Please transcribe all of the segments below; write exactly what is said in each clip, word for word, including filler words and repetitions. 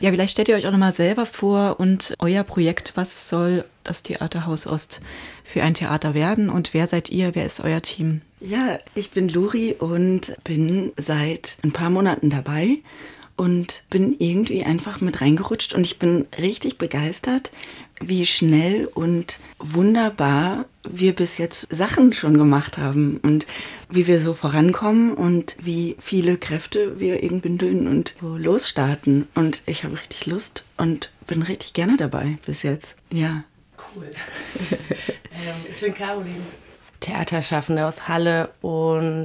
Ja, vielleicht stellt ihr euch auch nochmal selber vor und euer Projekt, was soll das Theaterhaus Ost für ein Theater werden und wer seid ihr, wer ist euer Team? Ja, ich bin Luri und bin seit ein paar Monaten dabei und bin irgendwie einfach mit reingerutscht und ich bin richtig begeistert, wie schnell und wunderbar wir bis jetzt Sachen schon gemacht haben und wie wir so vorankommen und wie viele Kräfte wir irgendwie bündeln und so losstarten. Und ich habe richtig Lust und bin richtig gerne dabei bis jetzt. Ja. Cool. ähm, ich bin Caroline, Theaterschaffende aus Halle und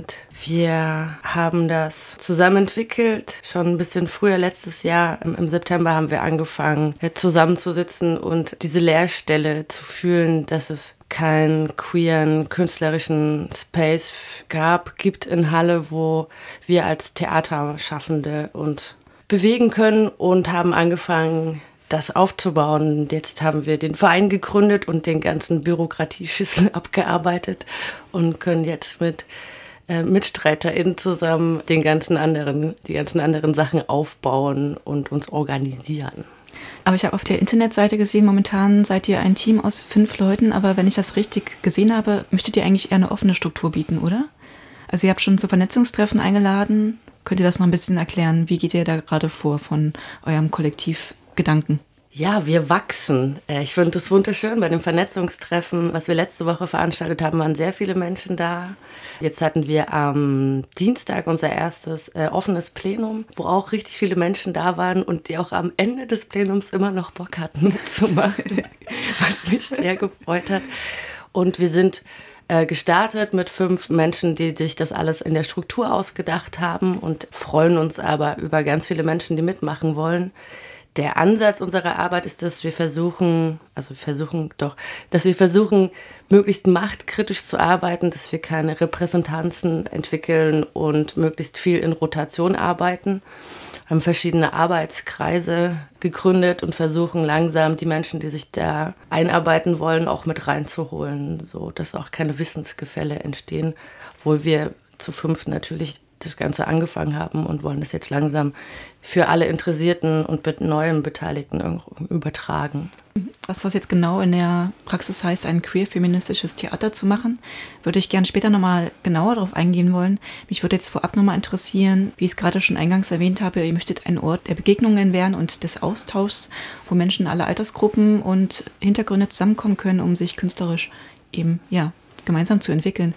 wir haben das zusammen entwickelt. Schon ein bisschen früher, letztes Jahr, im, im September haben wir angefangen, zusammenzusitzen und diese Leerstelle zu fühlen, dass es keinen queeren, künstlerischen Space gab, gibt in Halle, wo wir als Theaterschaffende uns bewegen können und haben angefangen, das aufzubauen. Jetzt haben wir den Verein gegründet und den ganzen Bürokratieschüssel abgearbeitet und können jetzt mit äh, MitstreiterInnen zusammen den ganzen anderen, die ganzen anderen Sachen aufbauen und uns organisieren. Aber ich habe auf der Internetseite gesehen, momentan seid ihr ein Team aus fünf Leuten, aber wenn ich das richtig gesehen habe, möchtet ihr eigentlich eher eine offene Struktur bieten, oder? Also ihr habt schon zu Vernetzungstreffen eingeladen. Könnt ihr das noch ein bisschen erklären? Wie geht ihr da gerade vor von eurem Kollektivgedanken? Ja, wir wachsen. Ich finde das wunderschön. Bei dem Vernetzungstreffen, was wir letzte Woche veranstaltet haben, waren sehr viele Menschen da. Jetzt hatten wir am Dienstag unser erstes äh, offenes Plenum, wo auch richtig viele Menschen da waren und die auch am Ende des Plenums immer noch Bock hatten mitzumachen, was mich sehr gefreut hat. Und wir sind äh, gestartet mit fünf Menschen, die sich das alles in der Struktur ausgedacht haben und freuen uns aber über ganz viele Menschen, die mitmachen wollen. Der Ansatz unserer Arbeit ist, dass wir versuchen, also wir versuchen doch, dass wir versuchen, möglichst machtkritisch zu arbeiten, dass wir keine Repräsentanzen entwickeln und möglichst viel in Rotation arbeiten. Wir haben verschiedene Arbeitskreise gegründet und versuchen langsam die Menschen, die sich da einarbeiten wollen, auch mit reinzuholen, so dass auch keine Wissensgefälle entstehen, obwohl wir zu fünf natürlich das Ganze angefangen haben und wollen das jetzt langsam für alle Interessierten und mit neuen Beteiligten übertragen. Was das jetzt genau in der Praxis heißt, ein queer-feministisches Theater zu machen, würde ich gerne später nochmal genauer darauf eingehen wollen. Mich würde jetzt vorab nochmal interessieren, wie ich es gerade schon eingangs erwähnt habe, ihr möchtet ein Ort der Begegnungen werden und des Austauschs, wo Menschen aller Altersgruppen und Hintergründe zusammenkommen können, um sich künstlerisch eben ja gemeinsam zu entwickeln.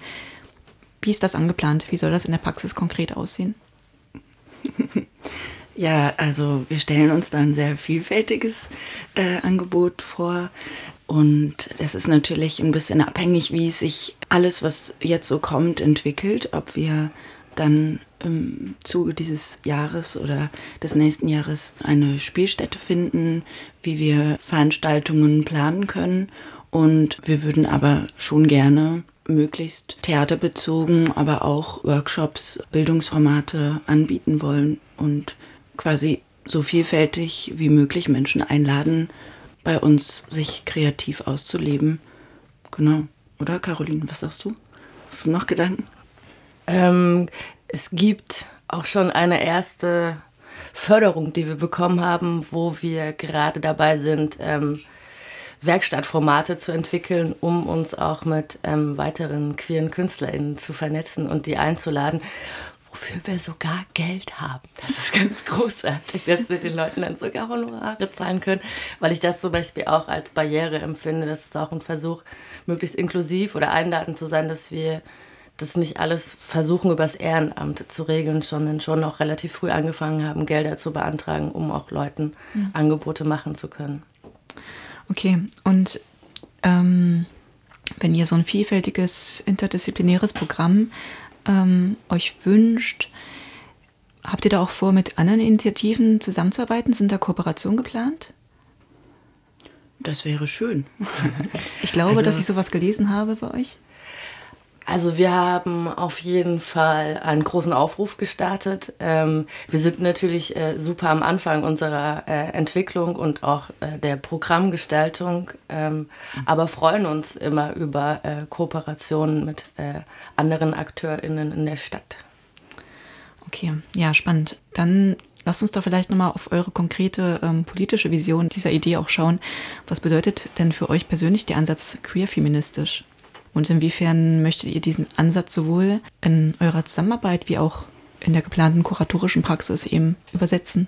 Wie ist das angeplant? Wie soll das in der Praxis konkret aussehen? Ja, also wir stellen uns da ein sehr vielfältiges äh, Angebot vor und es ist natürlich ein bisschen abhängig, wie sich alles, was jetzt so kommt, entwickelt, ob wir dann im Zuge dieses Jahres oder des nächsten Jahres eine Spielstätte finden, wie wir Veranstaltungen planen können und wir würden aber schon gerne möglichst theaterbezogen, aber auch Workshops, Bildungsformate anbieten wollen und quasi so vielfältig wie möglich Menschen einladen, bei uns sich kreativ auszuleben. Genau. Oder, Caroline, was sagst du? Hast du noch Gedanken? Ähm, es gibt auch schon eine erste Förderung, die wir bekommen haben, wo wir gerade dabei sind, ähm, Werkstattformate zu entwickeln, um uns auch mit ähm, weiteren queeren KünstlerInnen zu vernetzen und die einzuladen, wofür wir sogar Geld haben. Das ist ganz großartig, dass wir den Leuten dann sogar Honorare zahlen können, weil ich das zum Beispiel auch als Barriere empfinde. Das ist auch ein Versuch, möglichst inklusiv oder einladend zu sein, dass wir das nicht alles versuchen, übers Ehrenamt zu regeln, sondern schon auch relativ früh angefangen haben, Gelder zu beantragen, um auch Leuten mhm. Angebote machen zu können. Okay, und ähm, wenn ihr so ein vielfältiges, interdisziplinäres Programm ähm, euch wünscht, habt ihr da auch vor, mit anderen Initiativen zusammenzuarbeiten? Sind da Kooperationen geplant? Das wäre schön. Ich glaube, also, dass ich sowas gelesen habe bei euch. Also wir haben auf jeden Fall einen großen Aufruf gestartet. Ähm, wir sind natürlich äh, super am Anfang unserer äh, Entwicklung und auch äh, der Programmgestaltung, ähm, aber freuen uns immer über äh, Kooperationen mit äh, anderen AkteurInnen in der Stadt. Okay, ja, spannend. Dann lasst uns doch vielleicht nochmal auf eure konkrete ähm, politische Vision dieser Idee auch schauen. Was bedeutet denn für euch persönlich der Ansatz queer-feministisch? Und inwiefern möchtet ihr diesen Ansatz sowohl in eurer Zusammenarbeit wie auch in der geplanten kuratorischen Praxis eben übersetzen?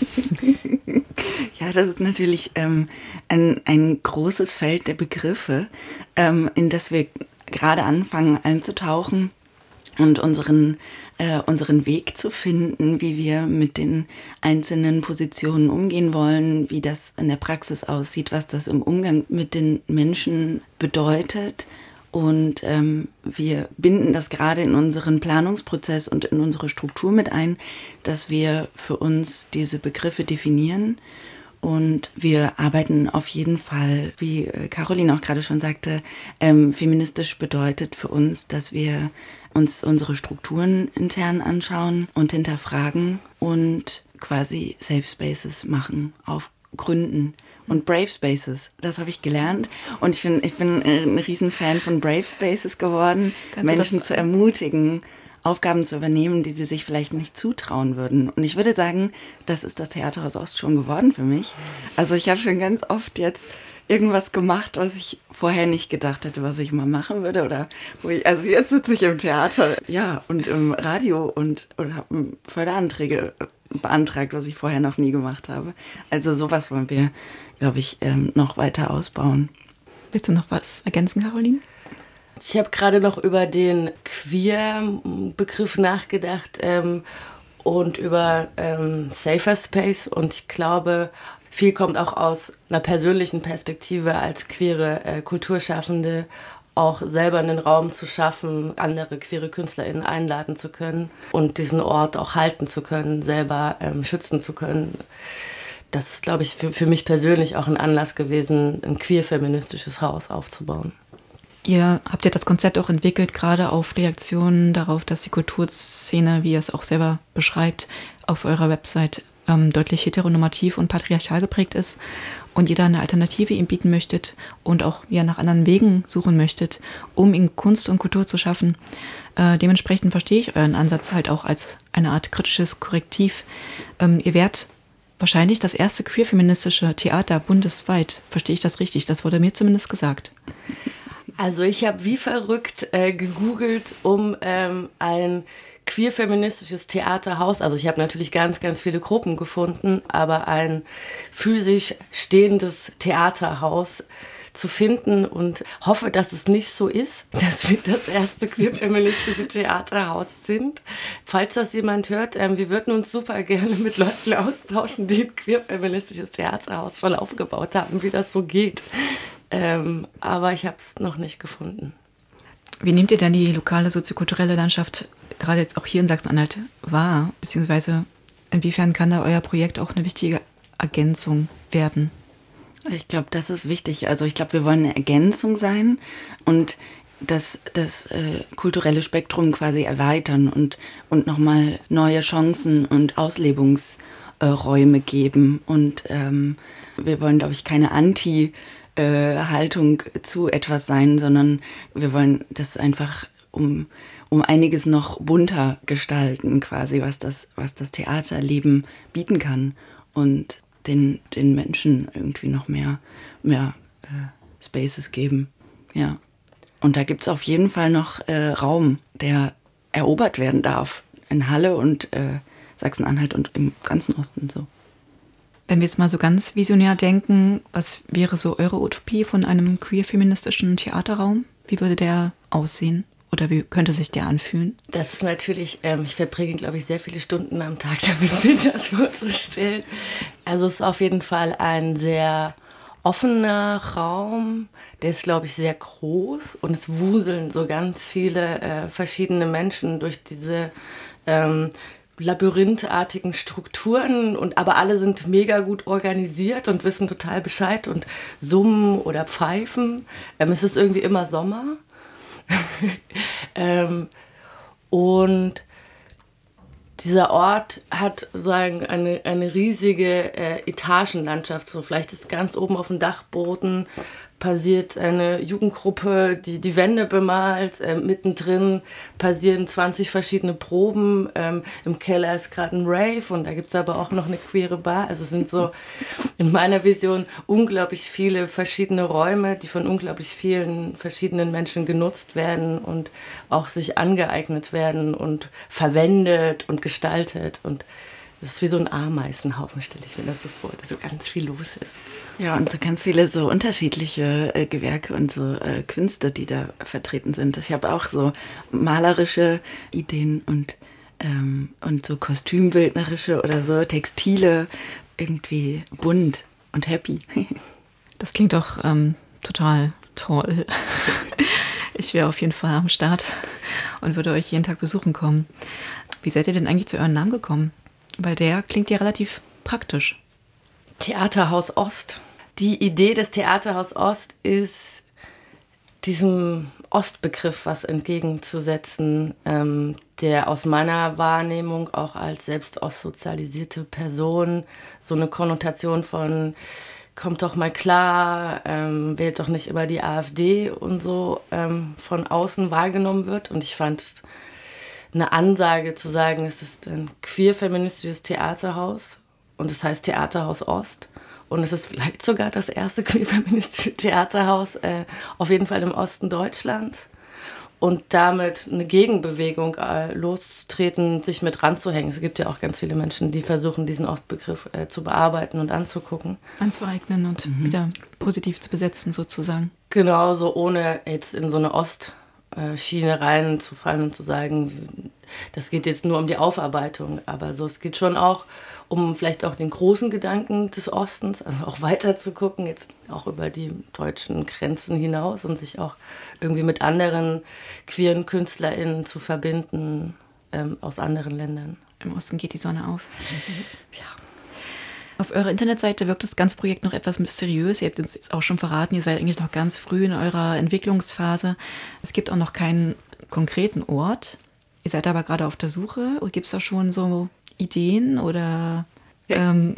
Ja, das ist natürlich ähm, ein, ein großes Feld der Begriffe, ähm, in das wir gerade anfangen einzutauchen und unseren, äh, unseren Weg zu finden, wie wir mit den einzelnen Positionen umgehen wollen, wie das in der Praxis aussieht, was das im Umgang mit den Menschen bedeutet. Und ähm, wir binden das gerade in unseren Planungsprozess und in unsere Struktur mit ein, dass wir für uns diese Begriffe definieren. Und wir arbeiten auf jeden Fall, wie Caroline auch gerade schon sagte, ähm, feministisch bedeutet für uns, dass wir uns unsere Strukturen intern anschauen und hinterfragen und quasi Safe Spaces machen, aufgründen. Und Brave Spaces, das habe ich gelernt. Und ich bin, ich bin ein Riesenfan von Brave Spaces geworden, Kannst Menschen zu ermutigen, Aufgaben zu übernehmen, die sie sich vielleicht nicht zutrauen würden. Und ich würde sagen, das ist das Theaterhaus Ost schon geworden für mich. Also ich habe schon ganz oft jetzt irgendwas gemacht, was ich vorher nicht gedacht hätte, was ich mal machen würde. Oder wo ich, also jetzt sitze ich im Theater, ja, und im Radio und, und habe Förderanträge beantragt, was ich vorher noch nie gemacht habe. Also sowas wollen wir, glaube ich, ähm, noch weiter ausbauen. Willst du noch was ergänzen, Caroline? Ich habe gerade noch über den Queer-Begriff nachgedacht ähm, und über ähm, Safer Space. Und ich glaube, viel kommt auch aus einer persönlichen Perspektive als queere äh, Kulturschaffende, auch selber einen Raum zu schaffen, andere queere KünstlerInnen einladen zu können und diesen Ort auch halten zu können, selber ähm, schützen zu können. Das ist, glaube ich, für, für mich persönlich auch ein Anlass gewesen, ein queer-feministisches Haus aufzubauen. Ihr habt ja das Konzept auch entwickelt, gerade auf Reaktionen darauf, dass die Kulturszene, wie ihr es auch selber beschreibt, auf eurer Website ähm, deutlich heteronormativ und patriarchal geprägt ist und ihr da eine Alternative ihm bieten möchtet und auch ja, nach anderen Wegen suchen möchtet, um in Kunst und Kultur zu schaffen. Äh, dementsprechend verstehe ich euren Ansatz halt auch als eine Art kritisches Korrektiv. Ähm, ihr werdet wahrscheinlich das erste queer-feministische Theater bundesweit. Verstehe ich das richtig? Das wurde mir zumindest gesagt. Also ich habe wie verrückt äh, gegoogelt, um ähm, ein queer-feministisches Theaterhaus, also ich habe natürlich ganz, ganz viele Gruppen gefunden, aber ein physisch stehendes Theaterhaus zu finden und hoffe, dass es nicht so ist, dass wir das erste queer-feministische Theaterhaus sind. Falls das jemand hört, ähm, wir würden uns super gerne mit Leuten austauschen, die ein queer-feministisches Theaterhaus schon aufgebaut haben, wie das so geht. Ähm, aber ich habe es noch nicht gefunden. Wie nehmt ihr denn die lokale soziokulturelle Landschaft gerade jetzt auch hier in Sachsen-Anhalt wahr? Beziehungsweise inwiefern kann da euer Projekt auch eine wichtige Ergänzung werden? Ich glaube, das ist wichtig. Also ich glaube, wir wollen eine Ergänzung sein und das, das äh, kulturelle Spektrum quasi erweitern und, und nochmal neue Chancen und Auslebungsräume äh, geben. Und ähm, wir wollen, glaube ich, keine Anti- Äh, Haltung zu etwas sein, sondern wir wollen das einfach um, um einiges noch bunter gestalten, quasi, was das, was das Theaterleben bieten kann und den, den Menschen irgendwie noch mehr, mehr äh, Spaces geben. Ja. Und da gibt es auf jeden Fall noch äh, Raum, der erobert werden darf in Halle und äh, Sachsen-Anhalt und im ganzen Osten so. Wenn wir jetzt mal so ganz visionär denken, was wäre so eure Utopie von einem queer-feministischen Theaterraum? Wie würde der aussehen? Oder wie könnte sich der anfühlen? Das ist natürlich, ähm, ich verbringe, glaube ich, sehr viele Stunden am Tag damit, mir das vorzustellen. Also es ist auf jeden Fall ein sehr offener Raum, der ist, glaube ich, sehr groß und es wuseln so ganz viele äh, verschiedene Menschen durch diese ähm, labyrinthartigen Strukturen und aber alle sind mega gut organisiert und wissen total Bescheid und summen oder pfeifen. Ähm, es ist irgendwie immer Sommer. ähm, und dieser Ort hat sagen eine, eine riesige äh, Etagenlandschaft. So vielleicht ist ganz oben auf dem Dachboden passiert eine Jugendgruppe, die die Wände bemalt. Ähm, mittendrin passieren zwanzig verschiedene Proben. Ähm, Im Keller ist gerade ein Rave und da gibt es aber auch noch eine queere Bar. Also es sind so in meiner Vision unglaublich viele verschiedene Räume, die von unglaublich vielen verschiedenen Menschen genutzt werden und auch sich angeeignet werden und verwendet und gestaltet. Und das ist wie so ein Ameisenhaufen, stelle ich mir das so vor, dass so ganz viel los ist. Ja, und so ganz viele so unterschiedliche äh, Gewerke und so äh, Künste, die da vertreten sind. Ich habe auch so malerische Ideen und, ähm, und so kostümbildnerische oder so Textile, irgendwie bunt und happy. Das klingt doch ähm, total toll. Ich wäre auf jeden Fall am Start und würde euch jeden Tag besuchen kommen. Wie seid ihr denn eigentlich zu euren Namen gekommen? Weil der klingt ja relativ praktisch. Theaterhaus Ost. Die Idee des Theaterhaus Ost ist, diesem Ostbegriff was entgegenzusetzen, ähm, der aus meiner Wahrnehmung auch als selbst ostsozialisierte Person so eine Konnotation von kommt doch mal klar, ähm, wählt doch nicht immer die AfD und so ähm, von außen wahrgenommen wird. Und ich fand es eine Ansage zu sagen, es ist ein queer-feministisches Theaterhaus und es heißt Theaterhaus Ost. Und es ist vielleicht sogar das erste queer-feministische Theaterhaus, äh, auf jeden Fall im Osten Deutschlands. Und damit eine Gegenbewegung äh, loszutreten, sich mit ranzuhängen. Es gibt ja auch ganz viele Menschen, die versuchen, diesen Ostbegriff äh, zu bearbeiten und anzugucken. Anzueignen und mhm. wieder positiv zu besetzen sozusagen. Genau, so ohne jetzt in so eine Ost- Schiene reinzufallen und zu sagen, das geht jetzt nur um die Aufarbeitung, aber so, es geht schon auch um vielleicht auch den großen Gedanken des Ostens, also auch weiter zu gucken, jetzt auch über die deutschen Grenzen hinaus und sich auch irgendwie mit anderen queeren KünstlerInnen zu verbinden ähm, aus anderen Ländern. Im Osten geht die Sonne auf. Mhm. Ja. Auf eurer Internetseite wirkt das ganze Projekt noch etwas mysteriös. Ihr habt uns jetzt auch schon verraten, ihr seid eigentlich noch ganz früh in eurer Entwicklungsphase. Es gibt auch noch keinen konkreten Ort. Ihr seid aber gerade auf der Suche. Gibt es da schon so Ideen oder, ähm,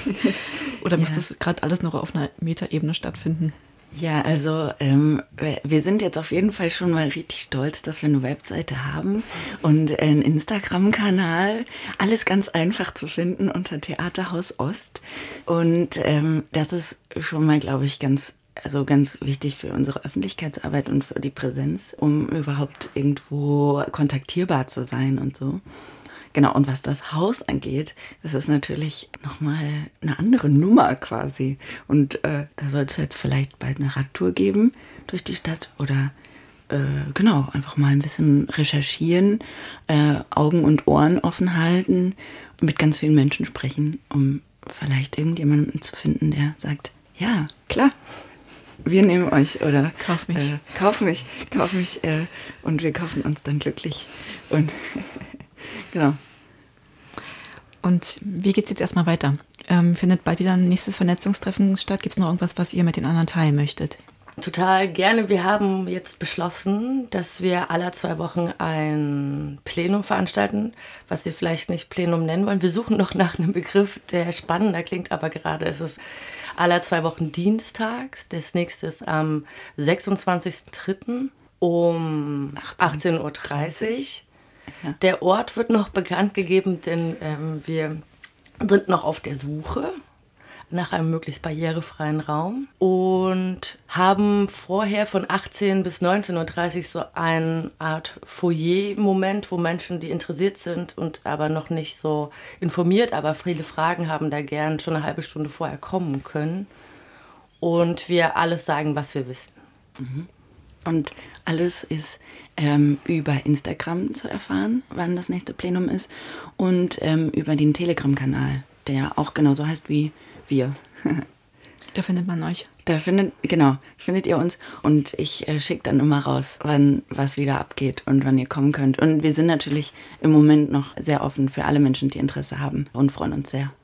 oder muss ja. das gerade alles noch auf einer Metaebene stattfinden? Ja, also ähm, wir sind jetzt auf jeden Fall schon mal richtig stolz, dass wir eine Webseite haben und einen Instagram-Kanal. Alles ganz einfach zu finden unter Theaterhaus Ost. Und ähm, das ist schon mal, glaube ich, ganz, also ganz wichtig für unsere Öffentlichkeitsarbeit und für die Präsenz, um überhaupt irgendwo kontaktierbar zu sein und so. Genau, und was das Haus angeht, das ist natürlich nochmal eine andere Nummer quasi. Und äh, da soll es jetzt vielleicht bald eine Radtour geben durch die Stadt oder äh, genau, einfach mal ein bisschen recherchieren, äh, Augen und Ohren offen halten, mit ganz vielen Menschen sprechen, um vielleicht irgendjemanden zu finden, der sagt, ja, klar, wir nehmen euch oder kauf mich, äh, kauf mich, kauf mich äh, und wir kaufen uns dann glücklich und genau. Und wie geht's jetzt erstmal weiter? Ähm, findet bald wieder ein nächstes Vernetzungstreffen statt? Gibt es noch irgendwas, was ihr mit den anderen teilen möchtet? Total gerne. Wir haben jetzt beschlossen, dass wir alle zwei Wochen ein Plenum veranstalten, was wir vielleicht nicht Plenum nennen wollen. Wir suchen noch nach einem Begriff, der spannender klingt, aber gerade ist es alle zwei Wochen dienstags. Das nächste ist am sechsundzwanzigsten dritten um achtzehn Uhr dreißig. Ja. Der Ort wird noch bekannt gegeben, denn ähm, wir sind noch auf der Suche nach einem möglichst barrierefreien Raum und haben vorher von achtzehn bis neunzehn Uhr dreißig so eine Art Foyer-Moment, wo Menschen, die interessiert sind und aber noch nicht so informiert, aber viele Fragen haben, da gern schon eine halbe Stunde vorher kommen können und wir alles sagen, was wir wissen. Mhm. Und alles ist ähm, über Instagram zu erfahren, wann das nächste Plenum ist und ähm, über den Telegram-Kanal, der auch genauso heißt wie wir. Da findet man euch. Da findet, genau, findet ihr uns und ich äh, schicke dann immer raus, wann was wieder abgeht und wann ihr kommen könnt. Und wir sind natürlich im Moment noch sehr offen für alle Menschen, die Interesse haben und freuen uns sehr.